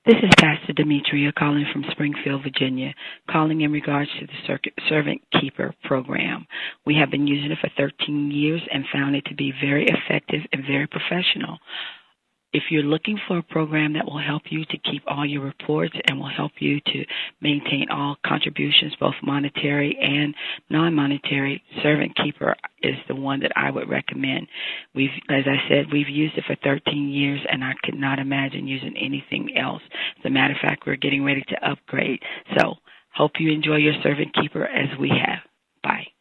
This is Pastor Demetria calling from Springfield, Virginia, calling in regards to the Servant Keeper program. We have been using it for 13 years and found it to be very effective and very professional. If you're looking for a program that will help you to keep all your reports and will help you to maintain all contributions, both monetary and non-monetary, Servant Keeper is the one that I would recommend. As I said, we've used it for 13 years, and I could not imagine using anything else. As a matter of fact, we're getting ready to upgrade. So hope you enjoy your Servant Keeper as we have. Bye.